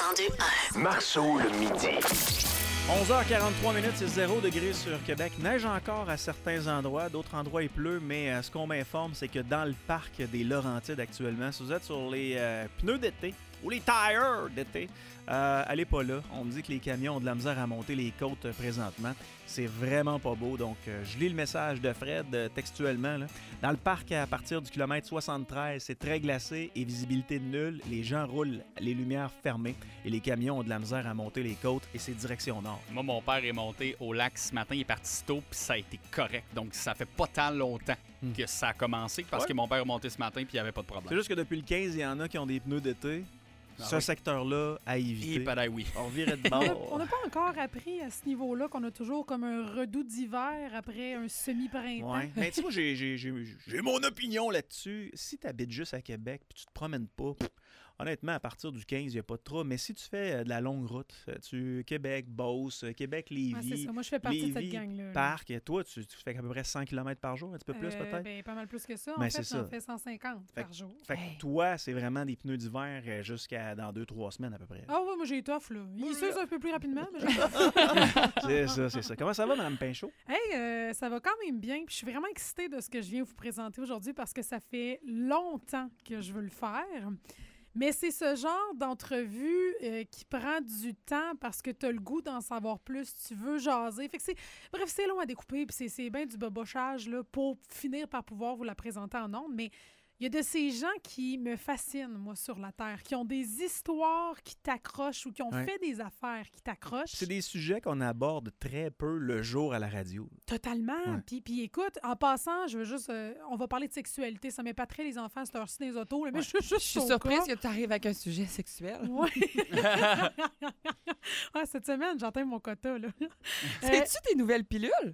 102.1. Marceau le midi. 11h43, c'est 0 degrés sur Québec. Neige encore à certains endroits, d'autres endroits il pleut, mais ce qu'on m'informe, c'est que dans le parc des Laurentides actuellement, si vous êtes sur les pneus d'été ou les tires d'été, allez pas là. On me dit que les camions ont de la misère à monter les côtes présentement. C'est vraiment pas beau, donc je lis le message de Fred textuellement. Là. Dans le parc, à partir du kilomètre 73, c'est très glacé et visibilité nulle. Les gens roulent les lumières fermées et les camions ont de la misère à monter les côtes et c'est direction nord. Moi, mon père est monté au lac ce matin, il est parti tôt, puis ça a été correct. Donc, ça fait pas tant longtemps que ça a commencé, parce que mon père est monté ce matin, puis il n'y avait pas de problème. C'est juste que depuis le 15, il y en a qui ont des pneus d'été. Ce secteur-là, à éviter. Et pareil, oui. On virait de bord. On n'a pas encore appris à ce niveau-là qu'on a toujours comme un redout d'hiver après un semi-printemps. Ouais. Mais tu sais, moi, j'ai mon opinion là-dessus. Si tu habites juste à Québec puis tu te promènes pas, honnêtement, à partir du 15, il n'y a pas de trouble. Mais si tu fais de la longue route, Québec, Beauce, Québec, Lévis, c'est ça. Moi, je fais partie de cette gang-là. Parc, et toi, tu fais à peu près 100 km par jour, un petit peu plus peut-être? Ben, pas mal plus que ça. Ben, en fait, c'est ça. j'en fais 150 par jour. Fait que toi, c'est vraiment des pneus d'hiver jusqu'à dans 2-3 semaines à peu près. Ah ouais, moi j'ai étoffe, là. Il s'use un peu plus rapidement, mais j'ai C'est ça. Comment ça va, Mme Pinchot? Hey, ça va quand même bien. Puis je suis vraiment excitée de ce que je viens vous présenter aujourd'hui parce que ça fait longtemps que je veux le faire. Mais c'est ce genre d'entrevue qui prend du temps parce que tu as le goût d'en savoir plus, tu veux jaser. Fait que bref, c'est long à découper, puis c'est bien du bobochage là, pour finir par pouvoir vous la présenter en ondes. Mais il y a de ces gens qui me fascinent, moi, sur la Terre, qui ont des histoires qui t'accrochent ou qui ont fait des affaires qui t'accrochent. C'est des sujets qu'on aborde très peu le jour à la radio. Totalement. Ouais. Puis écoute, en passant, je veux juste... on va parler de sexualité. Ça m'épaterait les enfants à cette heure-ci dans les autos. Là, mais je suis surprise que tu arrives avec un sujet sexuel. Oui. Cette semaine, j'entends mon quota. Là. C'est-tu tes nouvelles pilules?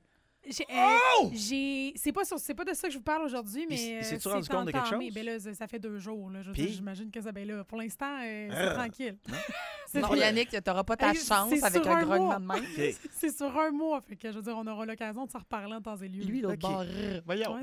C'est pas de ça que je vous parle aujourd'hui, mais c'est-tu rendu compte de quelque chose? Ben là, ça fait 2 jours. Là. J'imagine que ça, ben là, pour l'instant, c'est tranquille. Non, Yannick, tu n'auras pas ta chance avec un grognement de main. Okay. C'est sur un mois. Fait que, je veux dire, on aura l'occasion de s'en reparler en temps et lieu. Lui, l'autre bord. Voyons.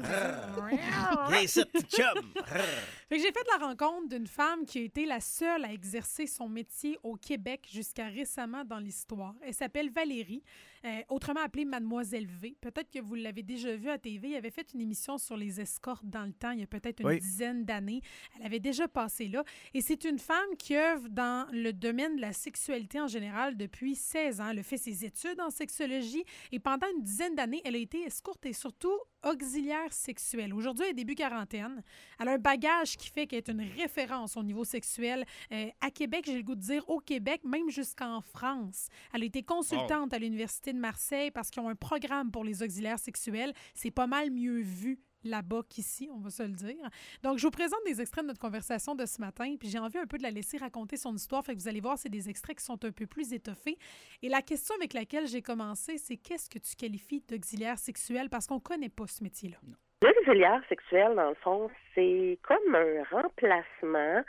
Ouais, Viens ici, chum. Fait que j'ai fait la rencontre d'une femme qui a été la seule à exercer son métier au Québec jusqu'à récemment dans l'histoire. Elle s'appelle Valérie, autrement appelée Mademoiselle V. Peut-être que vous l'avez déjà vue à TV. Elle avait fait une émission sur les escortes dans le temps, il y a peut-être une dizaine d'années. Elle avait déjà passé là. Et c'est une femme qui œuvre dans le domaine de la sexualité en général depuis 16 ans. Elle a fait ses études en sexologie et pendant une dizaine d'années, elle a été escorte et surtout auxiliaire sexuelle. Aujourd'hui, elle est début quarantaine. Elle a un bagage qui fait qu'elle est une référence au niveau sexuel. À Québec, j'ai le goût de dire au Québec, même jusqu'en France. Elle a été consultante à l'Université de Marseille parce qu'ils ont un programme pour les auxiliaires sexuels. C'est pas mal mieux vu là-bas qu'ici, on va se le dire. Donc, je vous présente des extraits de notre conversation de ce matin, puis j'ai envie un peu de la laisser raconter son histoire, fait que vous allez voir, c'est des extraits qui sont un peu plus étoffés. Et la question avec laquelle j'ai commencé, c'est qu'est-ce que tu qualifies d'auxiliaire sexuel? Parce qu'on ne connaît pas ce métier-là. Non. L'auxiliaire sexuel, dans le fond, c'est comme un remplacement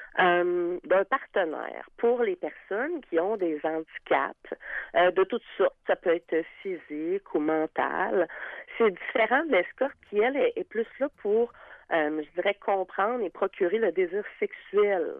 d'un partenaire pour les personnes qui ont des handicaps de toutes sortes. Ça peut être physique ou mental. C'est différent de l'escorte qui, elle, est plus là pour, je dirais, comprendre et procurer le désir sexuel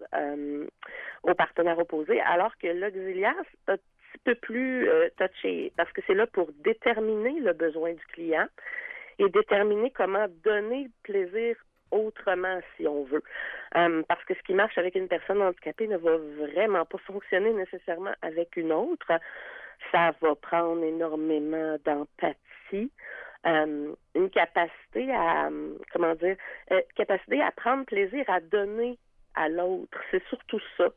au partenaire opposé, alors que l'auxiliaire, c'est un petit peu plus touché parce que c'est là pour déterminer le besoin du client et déterminer comment donner le plaisir autrement, si on veut. Parce que ce qui marche avec une personne handicapée ne va vraiment pas fonctionner nécessairement avec une autre. Ça va prendre énormément d'empathie, une capacité à, capacité à prendre plaisir à donner à l'autre. C'est surtout ça.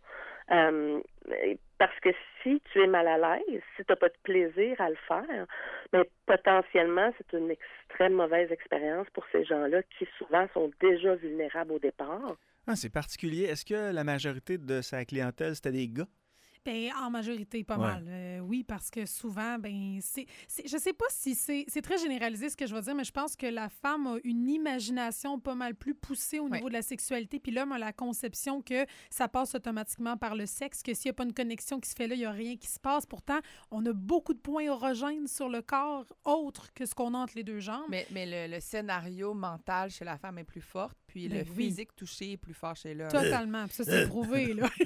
Parce que si tu es mal à l'aise, si tu n'as pas de plaisir à le faire, mais potentiellement, c'est une extrême mauvaise expérience pour ces gens-là qui souvent sont déjà vulnérables au départ. Ah, c'est particulier. Est-ce que la majorité de sa clientèle, c'était des gars? Bien, en majorité, pas mal. Oui, parce que souvent, je sais pas si c'est très généralisé ce que je vais dire, mais je pense que la femme a une imagination pas mal plus poussée au niveau de la sexualité, puis l'homme a la conception que ça passe automatiquement par le sexe, que s'il n'y a pas une connexion qui se fait là, il n'y a rien qui se passe. Pourtant, on a beaucoup de points érogènes sur le corps, autres que ce qu'on a entre les deux jambes. Mais le scénario mental chez la femme est plus fort, puis le physique touché est plus fort chez l'homme. Totalement. Puis ça, c'est prouvé, là.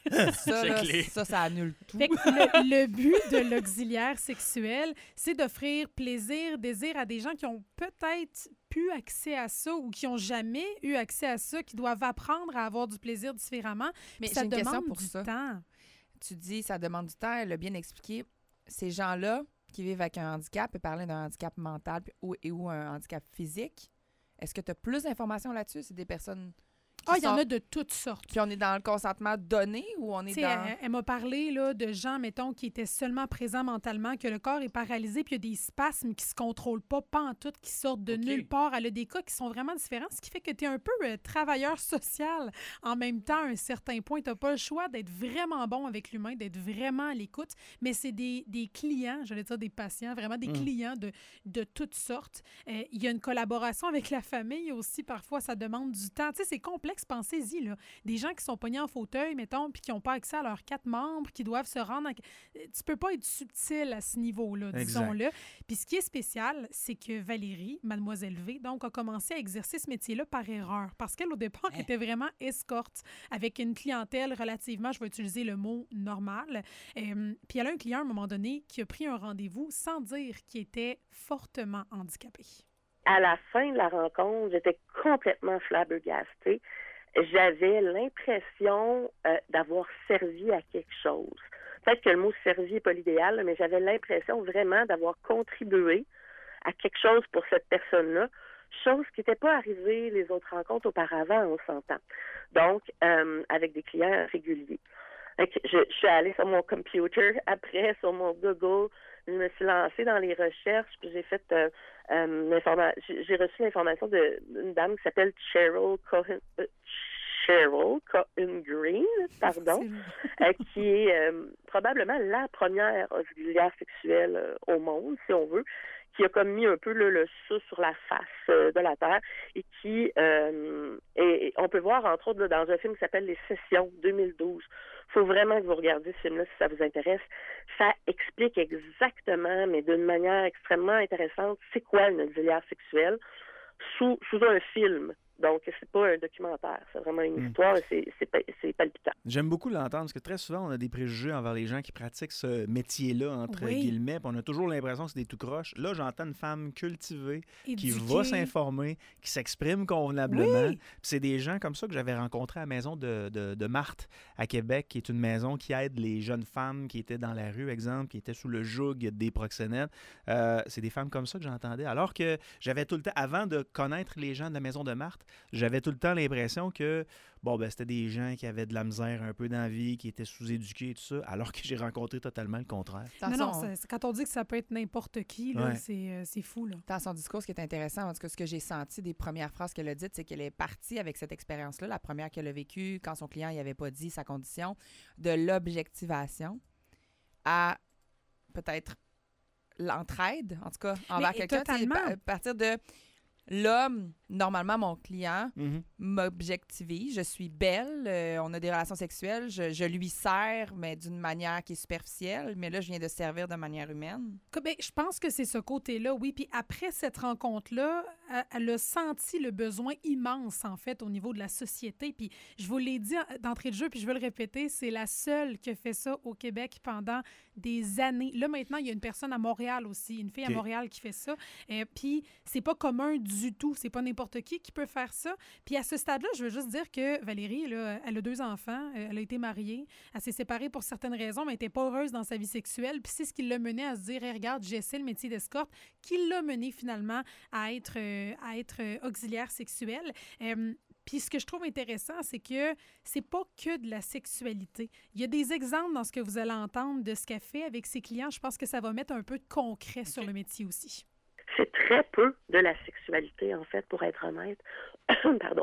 Ça annule tout. Fait que le but de l'auxiliaire sexuel, c'est d'offrir plaisir, désir à des gens qui ont peut-être plus accès à ça ou qui n'ont jamais eu accès à ça, qui doivent apprendre à avoir du plaisir différemment. Mais ça j'ai une question demande pour du ça. temps. Tu dis ça demande du temps, elle l'a bien expliqué. Ces gens-là qui vivent avec un handicap et parler d'un handicap mental ou un handicap physique, est-ce que tu as plus d'informations là-dessus? C'est des personnes Il y en a de toutes sortes. Puis on est dans le consentement donné ou on est dans... Elle m'a parlé là, de gens, mettons, qui étaient seulement présents mentalement, que le corps est paralysé, puis il y a des spasmes qui se contrôlent pas en tout, qui sortent de nulle part. Elle a des cas qui sont vraiment différents, ce qui fait que tu es un peu travailleur social en même temps, à un certain point. Tu n'as pas le choix d'être vraiment bon avec l'humain, d'être vraiment à l'écoute, mais c'est des clients, j'allais dire des patients, vraiment des clients de toutes sortes. Il y a une collaboration avec la famille aussi, parfois, ça demande du temps. Tu sais, c'est complexe. Pensez-y, là. Des gens qui sont pognés en fauteuil, mettons, puis qui n'ont pas accès à leurs 4 membres, qui doivent se rendre... Tu peux pas être subtil à ce niveau-là, disons-le. Puis ce qui est spécial, c'est que Valérie, Mademoiselle V, donc, a commencé à exercer ce métier-là par erreur, parce qu'elle, au départ, était vraiment escorte, avec une clientèle relativement, je vais utiliser le mot normal. Puis elle a un client, à un moment donné, qui a pris un rendez-vous sans dire qu'il était fortement handicapé. À la fin de la rencontre, j'étais complètement flabbergastée. J'avais l'impression d'avoir servi à quelque chose. Peut-être que le mot « servi » n'est pas l'idéal, mais j'avais l'impression vraiment d'avoir contribué à quelque chose pour cette personne-là, chose qui n'était pas arrivée les autres rencontres auparavant, on s'entend. Donc, avec des clients réguliers. Je suis allée sur mon computer, après, sur mon Google, je me suis lancée dans les recherches, puis j'ai fait j'ai reçu l'information d'une dame qui s'appelle Cheryl Cohen Green, qui est probablement la première auxiliaire sexuelle au monde, si on veut, qui a comme mis un peu le ça sur la face de la Terre et qui, et on peut voir entre autres là, dans un film qui s'appelle Les Sessions 2012. Il faut vraiment que vous regardiez ce film-là si ça vous intéresse. Ça explique exactement, mais d'une manière extrêmement intéressante, c'est quoi une auxiliaire sexuelle sous un film. Donc, c'est pas un documentaire, c'est vraiment une histoire et c'est palpitant. J'aime beaucoup l'entendre parce que très souvent, on a des préjugés envers les gens qui pratiquent ce métier-là, entre guillemets, puis on a toujours l'impression que c'est des tout croches. Là, j'entends une femme cultivée qui va s'informer, qui s'exprime convenablement. Puis c'est des gens comme ça que j'avais rencontrés à la maison de Marthe à Québec, qui est une maison qui aide les jeunes femmes qui étaient dans la rue, exemple, qui étaient sous le joug des proxénètes. C'est des femmes comme ça que j'entendais. Alors que j'avais tout le temps, avant de connaître les gens de la maison de Marthe, j'avais tout le temps l'impression que c'était des gens qui avaient de la misère un peu dans la vie, qui étaient sous-éduqués et tout ça, alors que j'ai rencontré totalement le contraire. Non, quand on dit que ça peut être n'importe qui, là, c'est fou. Là. Dans son discours, ce qui est intéressant, en tout cas, ce que j'ai senti des premières phrases qu'elle a dites, c'est qu'elle est partie avec cette expérience-là, la première qu'elle a vécue, quand son client n'y avait pas dit sa condition, de l'objectivation à peut-être l'entraide, en tout cas, envers quelqu'un. À partir de... L'homme, normalement, mon client, m'objectivise. Je suis belle, on a des relations sexuelles, je lui sers, mais d'une manière qui est superficielle. Mais là, je viens de servir de manière humaine. Je pense que c'est ce côté-là, oui. Puis après cette rencontre-là, elle a senti le besoin immense, en fait, au niveau de la société. Puis je vous l'ai dit d'entrée de jeu, puis je veux le répéter, c'est la seule qui a fait ça au Québec pendant des années. Là, maintenant, il y a une personne à Montréal aussi, une fille à Montréal qui fait ça. Puis c'est pas commun du tout. C'est pas n'importe qui peut faire ça. Puis à ce stade-là, je veux juste dire que Valérie, là, elle a 2 enfants, elle a été mariée, elle s'est séparée pour certaines raisons, mais elle n'était pas heureuse dans sa vie sexuelle. Puis c'est ce qui l'a menée à se dire, hey, regarde, j'essaie le métier d'escorte, qui l'a menée finalement à être auxiliaire sexuelle. Puis ce que je trouve intéressant, c'est que c'est pas que de la sexualité. Il y a des exemples dans ce que vous allez entendre de ce qu'elle fait avec ses clients. Je pense que ça va mettre un peu de concret sur le métier aussi. C'est très peu de la sexualité, en fait, pour être honnête. Pardon.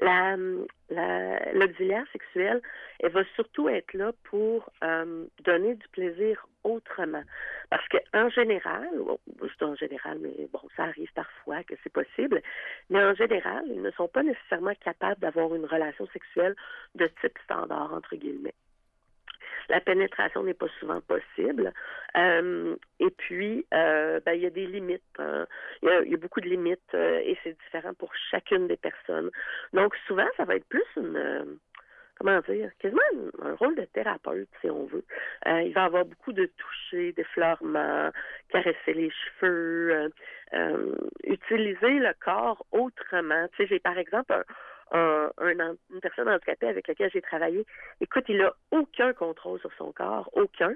L'auxiliaire sexuelle, elle va surtout être là pour donner du plaisir autrement. Parce qu'en général, je dis en général, mais bon, ça arrive parfois que c'est possible, mais en général, ils ne sont pas nécessairement capables d'avoir une relation sexuelle de type standard, entre guillemets. La pénétration n'est pas souvent possible. Et puis, il y a des limites. Hein. Il y a beaucoup de limites et c'est différent pour chacune des personnes. Donc, souvent, ça va être plus comment dire, quasiment un rôle de thérapeute, si on veut. Il va avoir beaucoup de toucher, d'effleurement, caresser les cheveux, utiliser le corps autrement. Tu sais, j'ai par exemple une personne handicapée avec laquelle j'ai travaillé. Écoute, il n'a aucun contrôle sur son corps, aucun.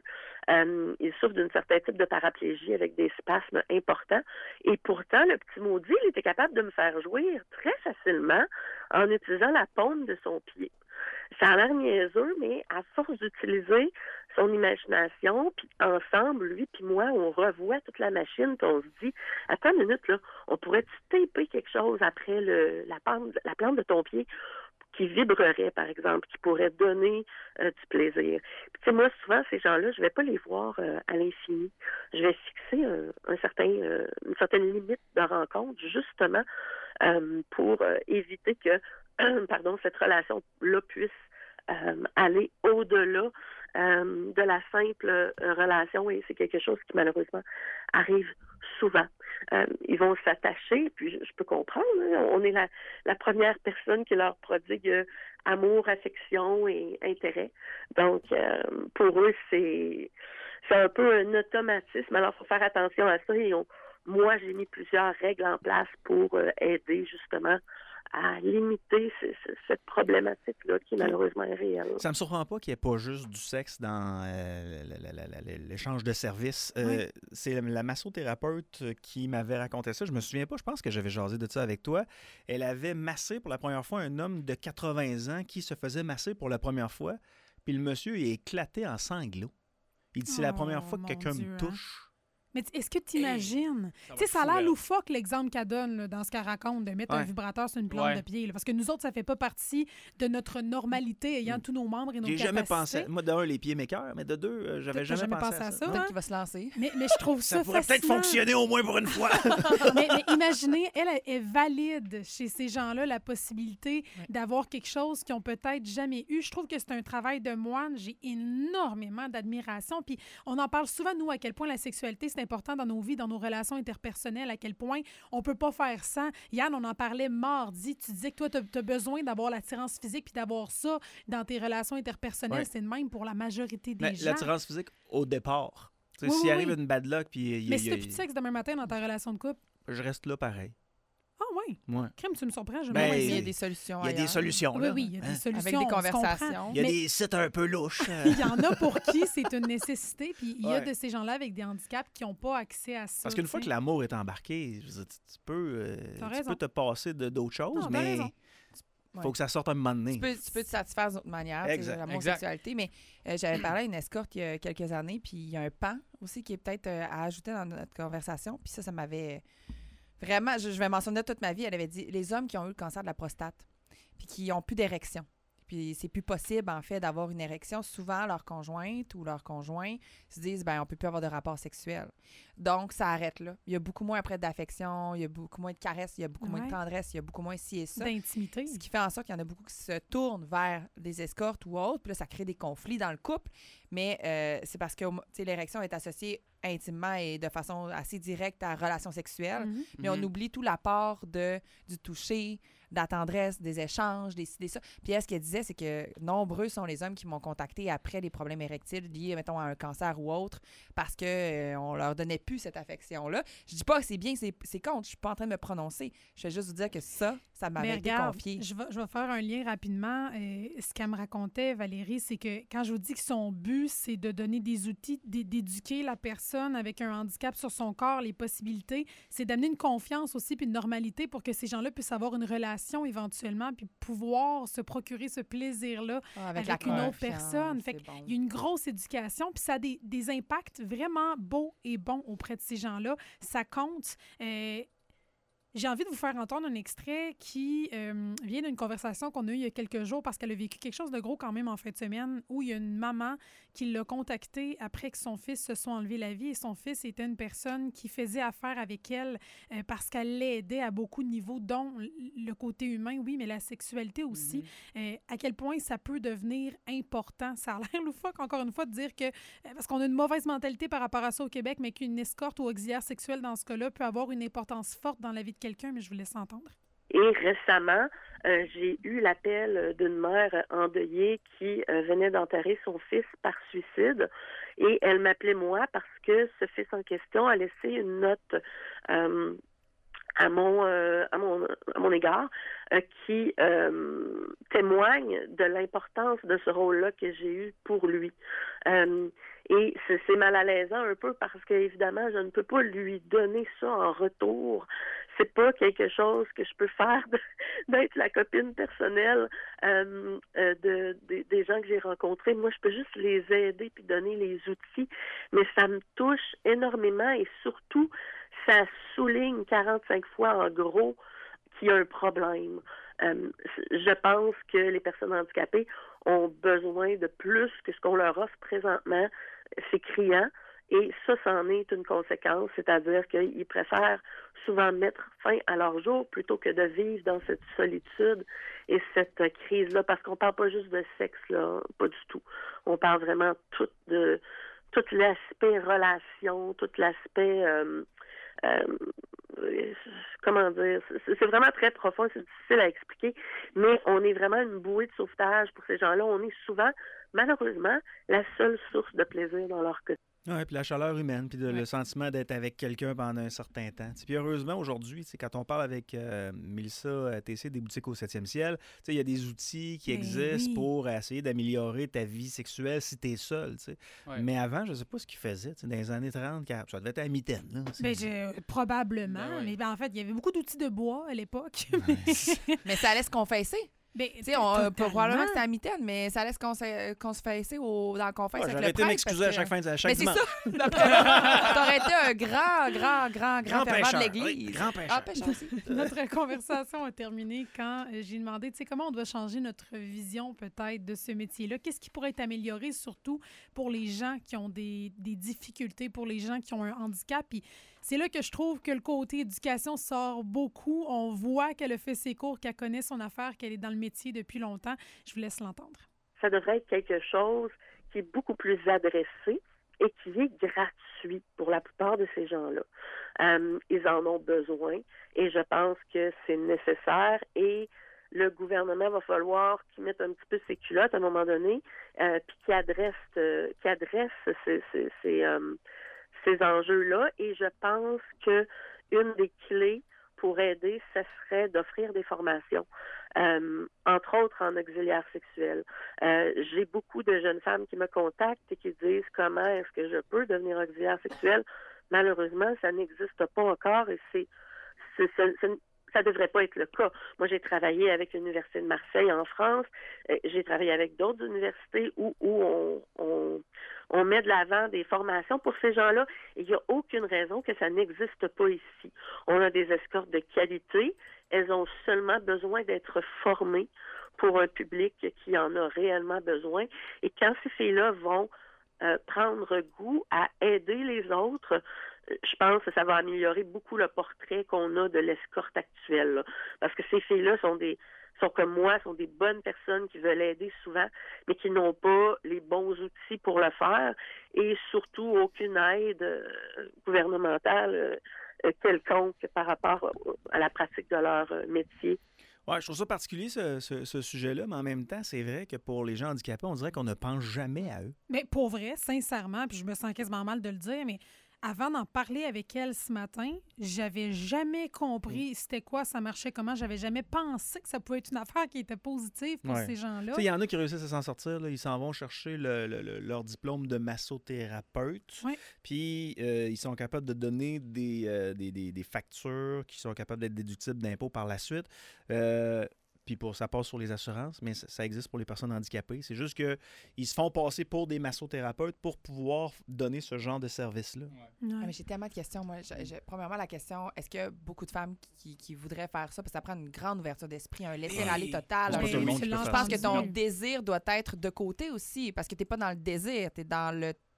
Il souffre d'un certain type de paraplégie avec des spasmes importants. Et pourtant, le petit maudit, il était capable de me faire jouir très facilement en utilisant la paume de son pied. Ça a l'air niaiseux, mais à force d'utiliser son imagination, puis ensemble, lui puis moi, on revoit toute la machine, puis on se dit, attends une minute, là, on pourrait-tu taper quelque chose après la plante de ton pied qui vibrerait, par exemple, qui pourrait donner du plaisir. Puis, tu sais, moi, souvent, ces gens-là, je vais pas les voir à l'infini. Je vais fixer une certaine limite de rencontre, justement, pour éviter que cette relation-là puisse aller au-delà de la simple relation, et c'est quelque chose qui malheureusement arrive souvent. Ils vont s'attacher, puis je peux comprendre, hein, on est la première personne qui leur prodigue amour, affection et intérêt. Donc, pour eux, c'est un peu un automatisme. Alors, il faut faire attention à ça, et moi, j'ai mis plusieurs règles en place pour aider justement à limiter cette problématique-là qui malheureusement est réelle. Ça me surprend pas qu'il n'y ait pas juste du sexe dans l'échange de services. Oui. C'est la massothérapeute qui m'avait raconté ça. Je me souviens pas, je pense que j'avais jasé de ça avec toi. Elle avait massé pour la première fois un homme de 80 ans qui se faisait masser pour la première fois. Puis le monsieur est éclaté en sanglots. Il dit, c'est la première fois que mon quelqu'un Dieu, me touche. Mais est-ce que tu imagines? Ça va Tu sais, ça a fou, l'air elle. loufoque, l'exemple qu'elle donne là, dans ce qu'elle raconte, de mettre un Ouais. vibrateur sur une plante Ouais. de pied. Là, parce que nous autres, ça fait pas partie de notre normalité, ayant tous nos membres et nos J'ai capacités. jamais pensé. Moi, d'un, les pieds m'écœurent, mais de deux, j'avais T'as jamais pensé à ça. hein? Peut-être qu'il va se lancer. Mais je trouve ça, Ça pourrait peut-être fascinant. fonctionner au moins pour une fois. mais imaginez, elle est valide chez ces gens-là la possibilité d'avoir quelque chose qu'ils ont peut-être jamais eu. Je trouve que c'est un travail de moine. J'ai énormément d'admiration. Puis on en parle souvent, nous, à quel point la sexualité, c'est important dans nos vies, dans nos relations interpersonnelles, à quel point on peut pas faire sans. Yann, on en parlait mardi. Tu disais que toi, tu as besoin d'avoir l'attirance physique puis d'avoir ça dans tes relations interpersonnelles. Ouais. C'est de même pour la majorité des Mais gens. l'attirance physique au départ. Tu sais, Oui, s'il oui, arrive oui. une bad luck, puis Mais si tu n'as plus de sexe demain matin dans ta relation de couple, je reste là pareil. ah oui, Ouais. crème, tu me surprends. Je Ben, Il y a des solutions Il y a des ailleurs. solutions. Oui, là. oui, il y a des Hein? solutions. Avec des on se comprend. conversations. Il y a Mais des sites un peu louches. il y en a pour qui c'est une nécessité, puis il y a Ouais. de ces gens-là avec des handicaps qui n'ont pas accès à ça. Parce qu'une fois tu que sais. l'amour est embarqué, je veux dire, tu peux T'as raison. te passer d'autres choses, Non, t'as mais raison. il faut que ça sorte un moment donné. Tu peux te satisfaire d'une autre manière, tu sais, Exact. l'homosexualité. Mais j'avais parlé à une escorte il y a quelques années, puis il y a un pan aussi qui est peut-être à ajouter dans notre conversation. Puis ça m'avait vraiment... Je vais mentionner toute ma vie. Elle avait dit, les hommes qui ont eu le cancer de la prostate, puis qui n'ont plus d'érection. Puis c'est plus possible, en fait, d'avoir une érection. Souvent, leur conjointe ou leur conjoint se disent, ben on peut plus avoir de rapport sexuel. Donc, ça arrête là. Il y a beaucoup moins après d'affection, il y a beaucoup moins de caresses, il y a beaucoup moins de Ouais. tendresse, il y a beaucoup moins ci et ça. D'intimité. Ce qui fait en sorte qu'il y en a beaucoup qui se tournent vers des escortes ou autres. Puis là, ça crée des conflits dans le couple. Mais c'est parce que tu sais, l'érection est associée intimement et de façon assez directe à la relation sexuelle. Mhm. Mais on oublie tout l'apport du toucher, de la tendresse, des échanges, des ci, des ça. Puis elle, ce qu'elle disait, c'est que nombreux sont les hommes qui m'ont contacté après les problèmes érectiles liés, mettons, à un cancer ou autre, parce que on leur donnait plus cette affection-là. Je dis pas que c'est bien, c'est contre. Je suis pas en train de me prononcer. Je vais juste vous dire que ça Mais m'avait été regarde, confié. je vais faire un lien rapidement. Ce qu'elle me racontait, Valérie, c'est que quand je vous dis que son but, c'est de donner des outils, d'éduquer la personne avec un handicap sur son corps, les possibilités, c'est d'amener une confiance aussi puis une normalité pour que ces gens-là puissent avoir une relation éventuellement puis pouvoir se procurer ce plaisir-là avec la une autre confiance, personne. Fait c'est bon. il y a une grosse éducation, puis ça a des impacts vraiment beaux et bons auprès de ces gens-là. Ça compte. J'ai envie de vous faire entendre un extrait qui vient d'une conversation qu'on a eue il y a quelques jours parce qu'elle a vécu quelque chose de gros quand même en fin de semaine où il y a une maman qui l'a contactée après que son fils se soit enlevé la vie et son fils était une personne qui faisait affaire avec elle parce qu'elle l'aidait à beaucoup de niveaux, dont le côté humain, oui, mais la sexualité aussi. À quel point ça peut devenir important. Ça a l'air loufoque, encore une fois, de dire que, parce qu'on a une mauvaise mentalité par rapport à ça au Québec, mais qu'une escorte ou auxiliaire sexuelle dans ce cas-là peut avoir une importance forte dans la vie de quelqu'un, mais je vous laisse entendre. Et récemment, j'ai eu l'appel d'une mère endeuillée qui venait d'enterrer son fils par suicide et elle m'appelait moi parce que ce fils en question a laissé une note à mon égard qui témoigne de l'importance de ce rôle-là que j'ai eu pour lui. Et c'est mal à l'aisant un peu parce que évidemment je ne peux pas lui donner ça en retour. C'est pas quelque chose que je peux faire d'être la copine personnelle des gens que j'ai rencontrés. Moi, je peux juste les aider puis donner les outils, mais ça me touche énormément et surtout, ça souligne 45 fois en gros qu'il y a un problème. Je pense que les personnes handicapées ont besoin de plus que ce qu'on leur offre présentement. C'est criant. Et ça, c'en est une conséquence, c'est-à-dire qu'ils préfèrent souvent mettre fin à leur jour plutôt que de vivre dans cette solitude et cette crise-là, parce qu'on parle pas juste de sexe, là, pas du tout. On parle vraiment tout l'aspect relation, tout l'aspect... comment dire, c'est vraiment très profond, c'est difficile à expliquer, mais on est vraiment une bouée de sauvetage pour ces gens-là. On est souvent, malheureusement, la seule source de plaisir dans leur quotidien. Oui, puis la chaleur humaine, puis le sentiment d'être avec quelqu'un pendant un certain temps. Puis heureusement, aujourd'hui, quand on parle avec Mélissa TC des boutiques au 7e ciel, il y a des outils qui existent pour essayer d'améliorer ta vie sexuelle si tu es seul. Ouais. Mais avant, je ne sais pas ce qu'ils faisaient. Dans les années 30, ça devait être à la mitaine. Là, probablement. Mais en fait, il y avait beaucoup d'outils de bois à l'époque. Mais ça allait se confesser. Probablement que c'était à mitaine, mais ça laisse qu'on se fait essayer dans le confesse avec le prêtre. J'aurais été m'excuser à chaque fin de chaque dimanche. Mais c'est ça! T'aurais été un grand fervent de l'Église. Grand pécheur. Aussi. Notre conversation a terminé quand j'ai demandé comment on doit changer notre vision peut-être de ce métier-là. Qu'est-ce qui pourrait être amélioré surtout pour les gens qui ont des difficultés, pour les gens qui ont un handicap. Puis c'est là que je trouve que le côté éducation sort beaucoup. On voit qu'elle a fait ses cours, qu'elle connaît son affaire, qu'elle est dans le métier depuis longtemps. Je vous laisse l'entendre. Ça devrait être quelque chose qui est beaucoup plus adressé et qui est gratuit pour la plupart de ces gens-là. Ils en ont besoin et je pense que c'est nécessaire et le gouvernement va falloir qu'il mette un petit peu ses culottes à un moment donné puis qu'il adresse ces enjeux-là. Et je pense que une des clés pour aider, ce serait d'offrir des formations, entre autres en auxiliaire sexuel. J'ai beaucoup de jeunes femmes qui me contactent et qui disent comment est-ce que je peux devenir auxiliaire sexuel. Malheureusement, ça n'existe pas encore et ça devrait pas être le cas. Moi, j'ai travaillé avec l'Université de Marseille en France. J'ai travaillé avec d'autres universités où on met de l'avant des formations pour ces gens-là. Il n'y a aucune raison que ça n'existe pas ici. On a des escortes de qualité. Elles ont seulement besoin d'être formées pour un public qui en a réellement besoin. Et quand ces filles-là vont prendre goût à aider les autres, je pense que ça va améliorer beaucoup le portrait qu'on a de l'escorte actuelle. Là. Parce que ces filles-là sont comme moi, sont des bonnes personnes qui veulent aider souvent, mais qui n'ont pas les bons outils pour le faire et surtout aucune aide gouvernementale quelconque par rapport à la pratique de leur métier. Oui, je trouve ça particulier, ce sujet-là, mais en même temps, c'est vrai que pour les gens handicapés, on dirait qu'on ne pense jamais à eux. Mais pour vrai, sincèrement, puis je me sens quasiment mal de le dire, mais avant d'en parler avec elle ce matin, j'avais jamais compris c'était quoi, ça marchait comment. J'avais jamais pensé que ça pouvait être une affaire qui était positive pour ces gens-là. Il y en a qui réussissent à s'en sortir. Là. Ils s'en vont chercher leur diplôme de massothérapeute. Puis ils sont capables de donner des factures qui sont capables d'être déductibles d'impôts par la suite. Puis ça passe sur les assurances, mais ça existe pour les personnes handicapées. C'est juste qu'ils se font passer pour des massothérapeutes pour pouvoir donner ce genre de service-là. Mais j'ai tellement de questions. Moi, premièrement, la question, est-ce qu'il y a beaucoup de femmes qui voudraient faire ça? Parce que ça prend une grande ouverture d'esprit, un laisser-aller total. Je pense que ton désir doit être de côté aussi, parce que tu n'es pas dans le désir, tu es dans le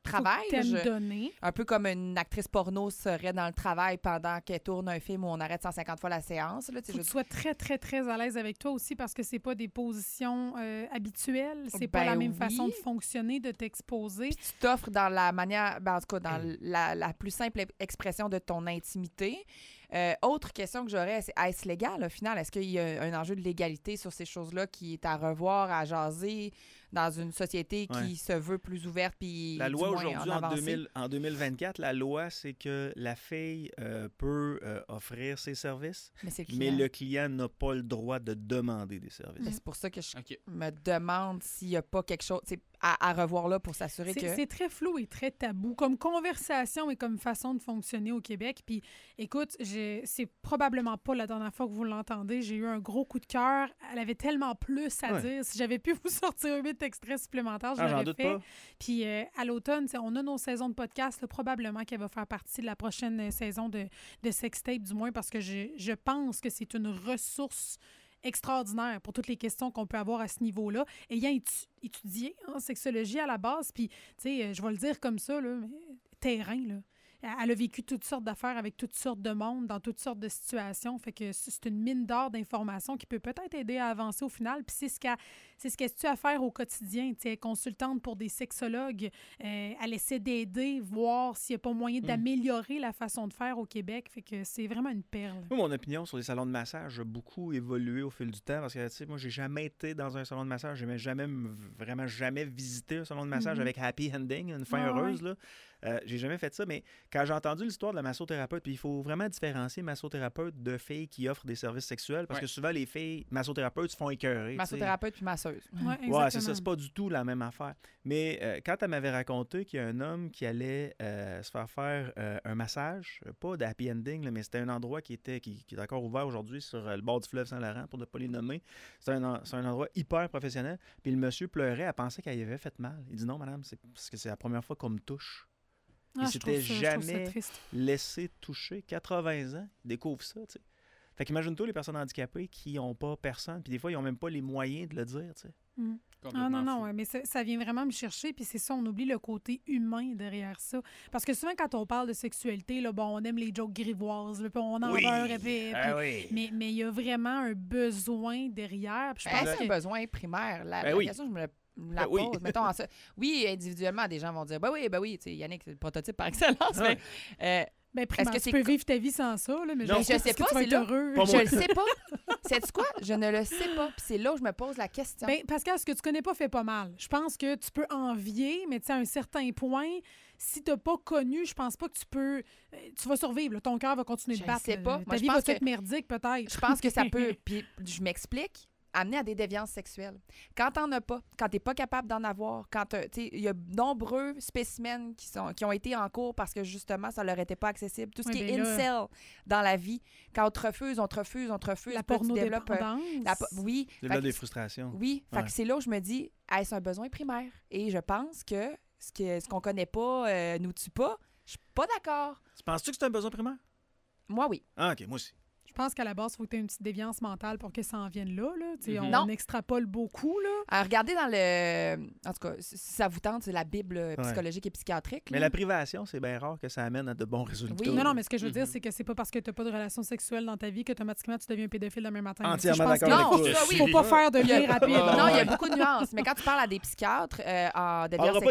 travail. T'aimes donner. Un peu comme une actrice porno serait dans le travail pendant qu'elle tourne un film où on arrête 150 fois la séance. Là, Faut que tu sois très, très, très à l'aise avec toi aussi parce que c'est pas des positions habituelles. C'est pas la même façon de fonctionner, de t'exposer. Puis tu t'offres dans la manière, en tout cas, dans la plus simple expression de ton intimité. Autre question que j'aurais, c'est est-ce légal au final? Est-ce qu'il y a un enjeu de légalité sur ces choses-là qui est à revoir, à jaser dans une société qui se veut plus ouverte puis la loi du moins aujourd'hui, en 2024, la loi, c'est que la fille peut offrir ses services, mais le client n'a pas le droit de demander des services. C'est pour ça que je me demande s'il n'y a pas quelque chose à revoir là pour s'assurer que... C'est très flou et très tabou comme conversation et comme façon de fonctionner au Québec. Puis, écoute, c'est probablement pas la dernière fois que vous l'entendez. J'ai eu un gros coup de cœur. Elle avait tellement plus à dire. Si j'avais pu vous sortir un bit extraits supplémentaires, je l'aurais fait. Pas. Puis, à l'automne, on a nos saisons de podcast. Là, probablement qu'elle va faire partie de la prochaine saison de Sextape, du moins, parce que je pense que c'est une ressource extraordinaire pour toutes les questions qu'on peut avoir à ce niveau-là. Ayant étudié en sexologie à la base, puis, tu sais, je vais le dire comme ça, là, mais terrain, là. Elle a vécu toutes sortes d'affaires avec toutes sortes de monde, dans toutes sortes de situations. Fait que c'est une mine d'or d'informations qui peut peut-être aider à avancer au final. Puis c'est ce qu'elle a à faire au quotidien. Elle est consultante pour des sexologues. Elle essaie d'aider, voir s'il n'y a pas moyen d'améliorer la façon de faire au Québec. Fait que c'est vraiment une perle. Moi, mon opinion sur les salons de massage a beaucoup évolué au fil du temps parce que, tu sais, moi, j'ai jamais été dans un salon de massage. J'ai vraiment jamais visité un salon de massage avec happy ending, une fin heureuse, là. J'ai jamais fait ça, mais quand j'ai entendu l'histoire de la massothérapeute, puis il faut vraiment différencier massothérapeute de filles qui offrent des services sexuels, parce que souvent, les filles massothérapeutes se font écœurer. Massothérapeute puis masseuse. Ouais, c'est ça, c'est pas du tout la même affaire. Mais quand elle m'avait raconté qu'il y a un homme qui allait se faire un massage, pas de happy ending, là, mais c'était un endroit qui est encore ouvert aujourd'hui sur le bord du fleuve Saint-Laurent, pour ne pas les nommer. C'est un endroit hyper professionnel. Puis le monsieur pleurait, elle pensait qu'elle y avait fait mal. Il dit non, madame, c'est parce que c'est la première fois qu'on me touche. Il s'était jamais laissé toucher. 80 ans, il découvre ça, tu sais. Fait qu'imagine-toi les personnes handicapées qui n'ont pas personne, puis des fois, ils n'ont même pas les moyens de le dire, tu sais. Non, mais ça vient vraiment me chercher, puis c'est ça, on oublie le côté humain derrière ça. Parce que souvent, quand on parle de sexualité, là, bon, on aime les jokes grivoises, là, puis on en beurre épais, mais il y a vraiment un besoin derrière. Puis je pense c'est un besoin primaire. La question, je me pose. Mettons, oui, individuellement, des gens vont dire, ben oui, tu sais, Yannick, c'est le prototype par excellence, mais... est-ce que tu peux vivre ta vie sans ça? Là, mais je sais pas, c'est là. Heureux? Je le sais pas. Sais-tu quoi? Je ne le sais pas. Puis c'est là où je me pose la question. Pascal, ce que tu connais pas fait pas mal. Je pense que tu peux envier, mais à un certain point, si tu n'as pas connu, je pense pas que tu peux... Tu vas survivre. Là. Ton cœur va continuer de battre. Je sais pas. Ta vie va être merdique, peut-être. Je pense que ça peut. Puis je m'explique. Amener à des déviances sexuelles. Quand t'en as pas, quand t'es pas capable d'en avoir, quand il y a nombreux spécimens qui ont été en cours parce que justement, ça leur était pas accessible. Tout ce qui est incel dans la vie, quand on te refuse. La porno-dépendance. Oui. C'est là des frustrations. Oui. Fait que c'est là où je me dis, est-ce un besoin primaire? Et je pense que ce qu'on connaît pas nous tue pas. Je suis pas d'accord. Tu penses-tu que c'est un besoin primaire? Moi, oui. Ah, OK, moi aussi. Je pense qu'à la base, il faut que tu aies une petite déviance mentale pour que ça en vienne là. On extrapole beaucoup. Là. Regardez dans le... En tout cas, si ça vous tente, c'est la Bible psychologique et psychiatrique. Mais la privation, c'est bien rare que ça amène à de bons résultats. Oui. Non, mais ce que je veux dire, c'est que c'est pas parce que tu n'as pas de relation sexuelle dans ta vie qu'automatiquement, tu deviens un pédophile demain matin. Entièrement d'accord avec toi. Il ne faut pas faire de lien rapide. Non, il y a beaucoup de nuances. Mais quand tu parles à des psychiatres en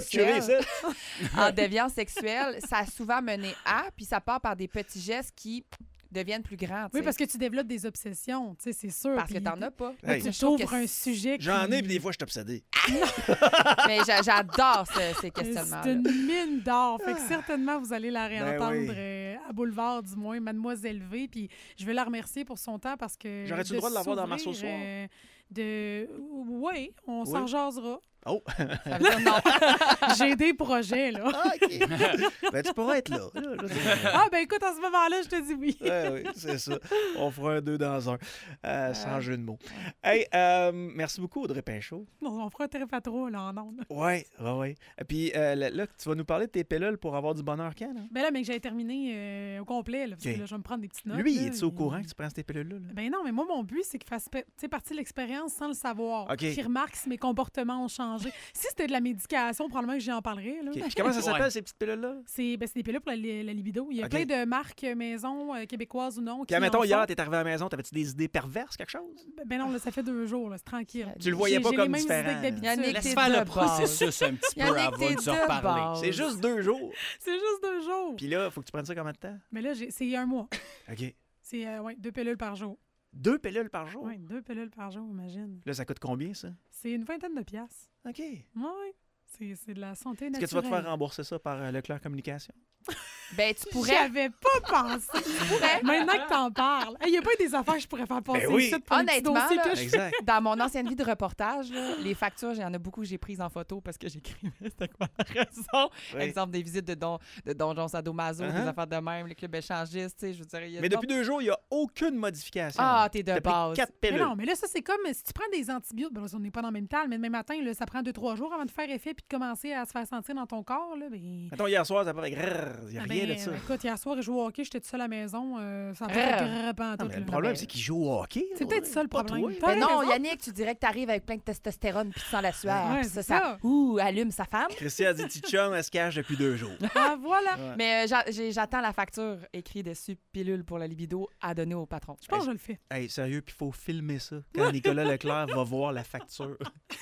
déviance sexuelle, ça a souvent mené à, puis ça part par des petits gestes qui... deviennent plus grands. Oui, parce que tu développes des obsessions, c'est sûr. Parce que t'en as pas. Tu t'ouvres un sujet. J'en ai, puis des fois, je suis obsédée. Mais j'adore ces questionnements-là. C'est une mine d'or. Fait que certainement, vous allez la réentendre à Boulevard, du moins, Mademoiselle V. Puis je veux la remercier pour son temps parce que. J'aurais-tu le droit de l'avoir dans Marceau soir? Oui, on s'en jasera. Oh! Ça veut dire non. J'ai des projets, là. Ah, OK. Ben, tu pourrais être là. Écoute, à ce moment-là, je te dis oui. Oui, c'est ça. On fera un 2 dans 1, sans jeu de mots. Hey, merci beaucoup, Audrey Pinchot. On fera un trip à trois, là, en ondes. Oui. Et puis, là, tu vas nous parler de tes pilules pour avoir du bonheur quand, là? Ben là, mais que j'ai terminé au complet, là, parce que là, je vais me prendre des petites notes. Lui, es-tu au courant que tu prends ces pilules-là? Ben non, mais moi, mon but, c'est qu'il fasse partie de l'expérience. expérience sans le savoir. OK. Qui remarque si mes comportements ont changé. Si c'était de la médication, probablement que j'en parlerais. Là. OK. Puis comment ça s'appelle, Ouais. ces petites pilules-là? C'est des pilules pour la libido. Il y a OK. plein de marques maison québécoises ou non. Puis, qui admettons, en hier, font. t'es arrivé à la maison, t'avais-tu des idées perverses, quelque chose? Ben non, là, ça fait 2 jours, là, c'est tranquille. Tu le voyais pas J'ai comme les mêmes différent. idées que d'habitude. Yannick, Laisse t'es faire le de base. processus un petit peu Yannick, avant t'es de se de reparler. base. C'est juste 2 jours. C'est juste 2 jours. Puis là, faut que tu prennes ça combien de temps? Mais là, c'est 1 mois. OK. C'est 2 pilules par jour. 2 pilules par jour? Oui, 2 pilules par jour, imagine. Là, ça coûte combien, ça? C'est une vingtaine de piastres. OK. Est-ce Oui, c'est de la santé que naturelle. tu vas te faire rembourser ça par Leclerc Communication? Ben, tu pourrais. J'avais pas pensé. Maintenant que t'en parles. Il n'y a pas des affaires que je pourrais faire passer Ben oui. ici pour les petits Honnêtement, dossiers là, que je fais. Exact. Dans mon ancienne vie de reportage, là, les factures, il y en a beaucoup que j'ai prises en photo parce que j'écrivais c'était quoi la raison. Oui. Exemple, des visites de Donjon Sadomaso, des Uh-huh. affaires de même, les clubs échangistes, tu sais, je veux dire. il y a Mais non- depuis 2 jours, il n'y a aucune modification. Ah, t'es de T'as pris base. 4 Mais pilules. non, mais là, ça, c'est comme si tu prends des antibiotiques. Ben, là, on n'est pas dans le même temps, mais demain matin, là, ça prend 2-3 jours avant de faire effet puis de commencer à se faire sentir dans ton corps. Là, ben, Mettons, hier soir, ça paraît grrr. Il n'y a ah, rien ben, de ça. Écoute, hier soir, je jouais au hockey, j'étais toute seule à la maison. Ça n'a pas Ah. fait grrr Non, tout. mais le là. problème, mais- c'est qu'il joue au hockey. C'est peut-être ça le Pas problème. toi. T'as Ben non, raison. Yannick, tu dirais que t'arrives avec plein de testostérone puis tu sens la sueur. Ouais, puis c'est ça, ça. allume sa femme. Christian a dit Tichum, elle se cache depuis 2 jours. Ah, voilà. Ouais. Mais j'attends la facture écrite dessus, pilule pour la libido à donner au patron. Je pense que je le fais. Hey, sérieux, puis il faut filmer ça. Quand Nicolas Leclerc va voir la facture,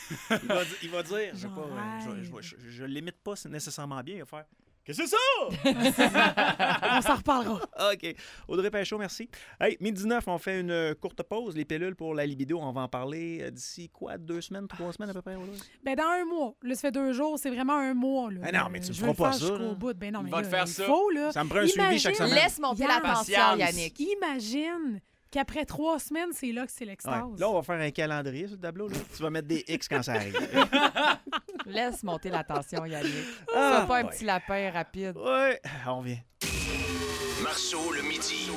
il va dire, je sais pas, je l'imite pas nécessairement bien, il va faire qu'est-ce que c'est ça? On s'en reparlera. OK. Audrey Pêchot, merci. Hey, 12h19, on fait une courte pause. Les pilules pour la libido, on va en parler d'ici quoi, 2 semaines, 3 semaines à peu près, Audrey? Ben, dans 1 mois. Là, ça fait 2 jours, c'est vraiment 1 mois. Là. Ah non, mais tu le Je feras veux pas faire ça, jusqu'au là. bout. Ben non, mais Il va là, te faire il ça. faut, là. Ça me prend un suivi chaque Imagine- semaine. Laisse monter la Yann. tension, Patience. Yannick. Imagine qu'après 3 semaines, c'est là que c'est Ouais. l'extase. Là, on va faire un calendrier sur le tableau. Là. Tu vas mettre des X quand ça arrive. Laisse monter la tension, Yannick. Ah, Sois pas un boy. petit lapin rapide. Ouais, on vient. Marceau le midi.